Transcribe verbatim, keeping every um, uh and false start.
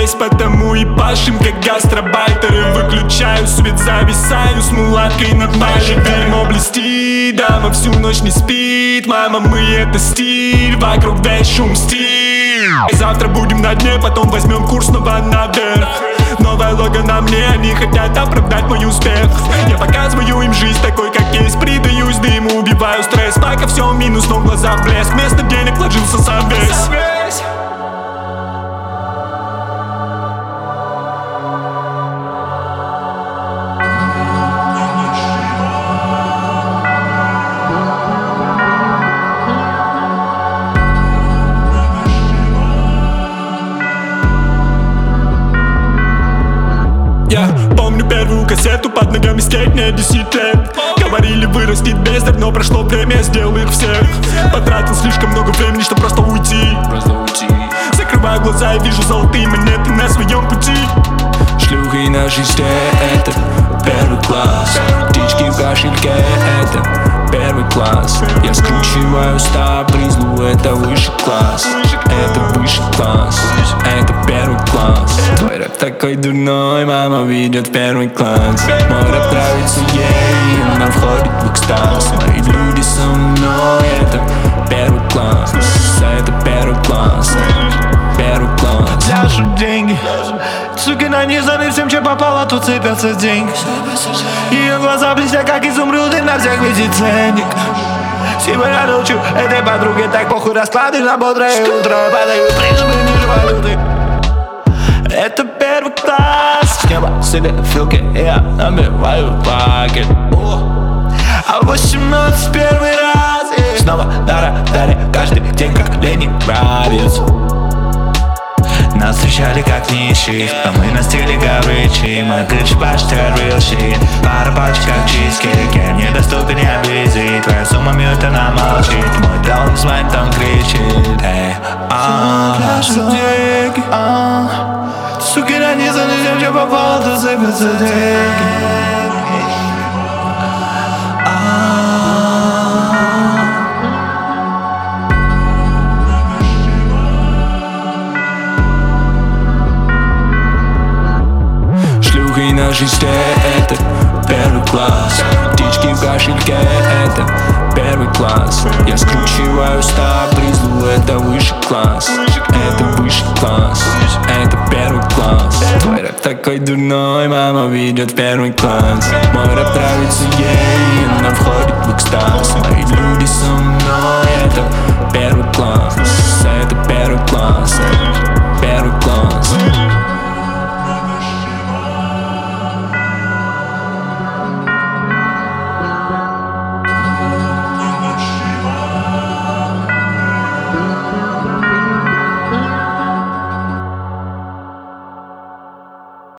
здесь, потому и пашем, как гастробайтеры. Выключаю свет, зависаю с мулаткой над башей. Дерьмо блестит, дама всю ночь не спит. Мама, мы это стиль, вокруг весь шум стиль. Завтра будем на дне, потом возьмем курс снова наверх. Новая лого на мне, они хотят оправдать мой успех. Я показываю им жизнь такой, как есть. Придаюсь дыму, убиваю стресс. Пока все минус, но в глазах блеск. Вместо денег вложился сам вес. Я помню первую кассету, под ногами скейт, мне десять лет. Говорили, вырастет бездарь, но прошло время, я сделал их всех. Потратил слишком много времени, чтобы просто уйти. Закрываю глаза и вижу золотые монеты на своем пути. Шлюхи на шесте, это первый класс. Птички в кошельке, это первый класс. Я скручиваю ста призлу, это высший класс. Это высший класс, это первый класс. Твой рэп такой дурной, мама видит первый класс. Мой рэп нравится ей, она входит в экстаз. Мои люди со мной, это первый класс. Это первый класс, первый класс. Ляжу деньги, суки на низаны, всем чем попало, тут сыпятся деньги. Ее глаза блестят, как изумруды, на всех видит ценник. Сегодня ночью этой подруге так похуй, расклады на бодрое утро. Падают прижимы ниже валюты. Это первый класс. С неба сыпят филки, я набиваю пакет. А восемнадцать первый раз и снова дара даре каждый день, как ленинградец. Нас встречали как нищих, а мы настигли горычи. Мой ключ почти real shit. Пара пачек как чизкейки, недоступен не облизить. Твоя сумма мьют, она молчит. Мой дом звонит, он кричит. Эй, ааа, деньги, ааа. Суки на низу, не всем, чем попало, тут сыпятся деньги. Шлюхи на шесте, это первый класс. Птички в кошельке, это первый класс. Я скручиваю ста призлу, это высший класс. Это высший класс, это первый класс. Твой рэп такой дурной, мама видит первый класс. Мой рэп нравится ей, она входит в экстаз. Мои люди со мной, это